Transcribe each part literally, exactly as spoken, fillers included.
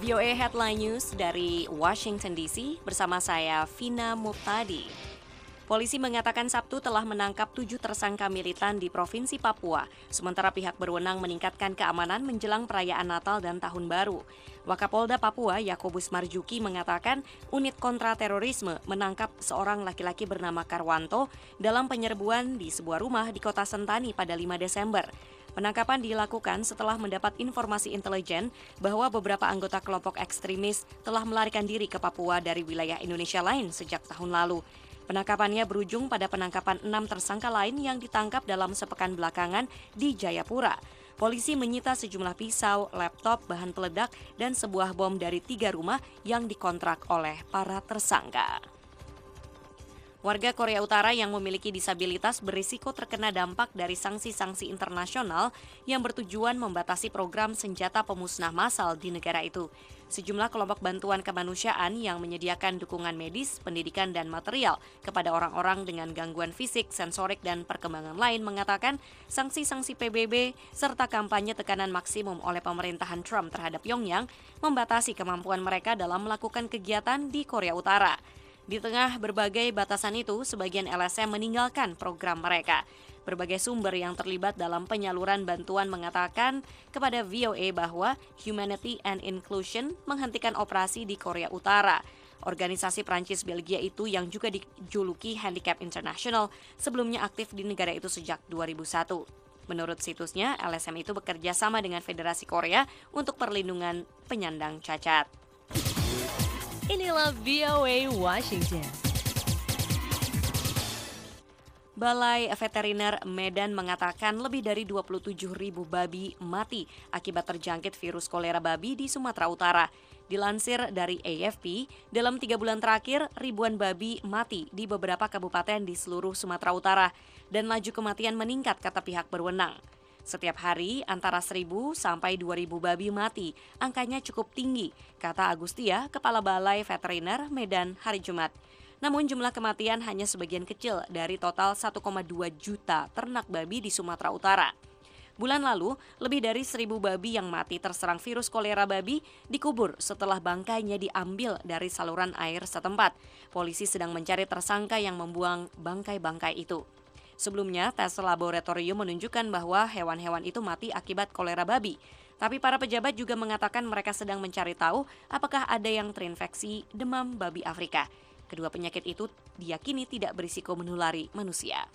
V O A Headline News dari Washington D C bersama saya Vina Muptadi. Polisi mengatakan Sabtu telah menangkap tujuh tersangka militan di Provinsi Papua, sementara pihak berwenang meningkatkan keamanan menjelang perayaan Natal dan Tahun Baru. Wakapolda Papua Yakobus Marjuki mengatakan unit kontraterorisme menangkap seorang laki-laki bernama Karwanto dalam penyerbuan di sebuah rumah di kota Sentani pada lima Desember. Penangkapan dilakukan setelah mendapat informasi intelijen bahwa beberapa anggota kelompok ekstremis telah melarikan diri ke Papua dari wilayah Indonesia lain sejak tahun lalu. Penangkapannya berujung pada penangkapan enam tersangka lain yang ditangkap dalam sepekan belakangan di Jayapura. Polisi menyita sejumlah pisau, laptop, bahan peledak, dan sebuah bom dari tiga rumah yang dikontrak oleh para tersangka. Warga Korea Utara yang memiliki disabilitas berisiko terkena dampak dari sanksi-sanksi internasional yang bertujuan membatasi program senjata pemusnah massal di negara itu. Sejumlah kelompok bantuan kemanusiaan yang menyediakan dukungan medis, pendidikan, dan material kepada orang-orang dengan gangguan fisik, sensorik, dan perkembangan lain mengatakan sanksi-sanksi P B B serta kampanye tekanan maksimum oleh pemerintahan Trump terhadap Pyongyang membatasi kemampuan mereka dalam melakukan kegiatan di Korea Utara. Di tengah berbagai batasan itu, sebagian L S M meninggalkan program mereka. Berbagai sumber yang terlibat dalam penyaluran bantuan mengatakan kepada V O A bahwa Humanity and Inclusion menghentikan operasi di Korea Utara. Organisasi Prancis Belgia itu yang juga dijuluki Handicap International sebelumnya aktif di negara itu sejak dua ribu satu. Menurut situsnya, L S M itu bekerja sama dengan Federasi Korea untuk perlindungan penyandang cacat. Inilah V O A Washington. Balai Veteriner Medan mengatakan lebih dari dua puluh tujuh ribu babi mati akibat terjangkit virus kolera babi di Sumatera Utara. Dilansir dari A F P, dalam tiga bulan terakhir ribuan babi mati di beberapa kabupaten di seluruh Sumatera Utara dan laju kematian meningkat kata pihak berwenang. Setiap hari antara seribu sampai dua ribu babi mati, angkanya cukup tinggi, kata Agustia, Kepala Balai Veteriner Medan hari Jumat. Namun jumlah kematian hanya sebagian kecil dari total satu koma dua juta ternak babi di Sumatera Utara. Bulan lalu, lebih dari seribu babi yang mati terserang virus kolera babi dikubur setelah bangkainya diambil dari saluran air setempat. Polisi sedang mencari tersangka yang membuang bangkai-bangkai itu. Sebelumnya, tes laboratorium menunjukkan bahwa hewan-hewan itu mati akibat kolera babi. Tapi para pejabat juga mengatakan mereka sedang mencari tahu apakah ada yang terinfeksi demam babi Afrika. Kedua penyakit itu diyakini tidak berisiko menulari manusia.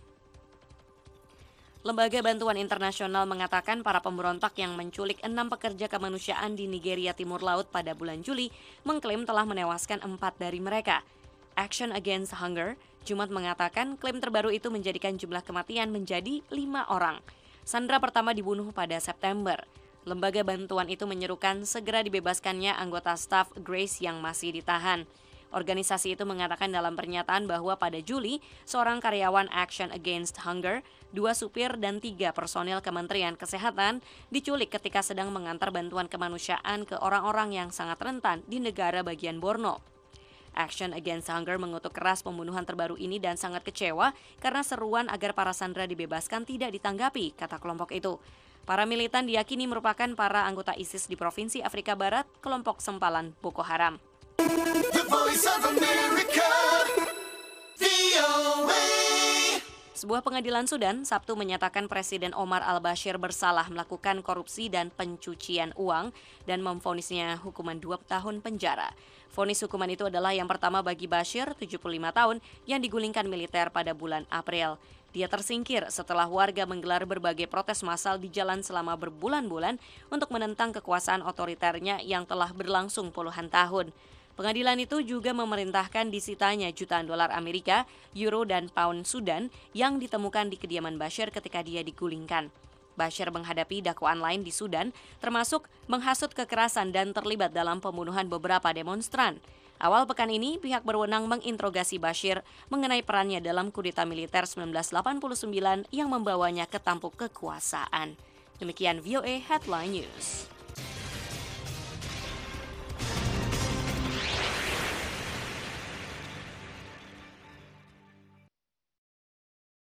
Lembaga Bantuan Internasional mengatakan para pemberontak yang menculik enam pekerja kemanusiaan di Nigeria Timur Laut pada bulan Juli mengklaim telah menewaskan empat dari mereka. Action Against Hunger Jumat mengatakan klaim terbaru itu menjadikan jumlah kematian menjadi lima orang. Sandra pertama dibunuh pada September. Lembaga bantuan itu menyerukan segera dibebaskannya anggota staf Grace yang masih ditahan. Organisasi itu mengatakan dalam pernyataan bahwa pada Juli, seorang karyawan Action Against Hunger, dua supir dan tiga personil Kementerian Kesehatan diculik ketika sedang mengantar bantuan kemanusiaan ke orang-orang yang sangat rentan di negara bagian Borno. Action Against Hunger mengutuk keras pembunuhan terbaru ini dan sangat kecewa karena seruan agar para sandera dibebaskan tidak ditanggapi, kata kelompok itu. Para militan diyakini merupakan para anggota ISIS di Provinsi Afrika Barat, kelompok sempalan Boko Haram. The Voice of America, V O A. Sebuah pengadilan Sudan Sabtu menyatakan Presiden Omar al-Bashir bersalah melakukan korupsi dan pencucian uang dan memvonisnya hukuman dua tahun penjara. Vonis hukuman itu adalah yang pertama bagi Bashir, tujuh puluh lima tahun, yang digulingkan militer pada bulan April. Dia tersingkir setelah warga menggelar berbagai protes massal di jalan selama berbulan-bulan untuk menentang kekuasaan otoriternya yang telah berlangsung puluhan tahun. Pengadilan itu juga memerintahkan disitanya jutaan dolar Amerika, euro, dan pound Sudan yang ditemukan di kediaman Bashir ketika dia digulingkan. Bashir menghadapi dakwaan lain di Sudan, termasuk menghasut kekerasan dan terlibat dalam pembunuhan beberapa demonstran. Awal pekan ini, pihak berwenang menginterogasi Bashir mengenai perannya dalam kudeta militer seribu sembilan ratus delapan puluh sembilan yang membawanya ke tampuk kekuasaan. Demikian V O A Headline News.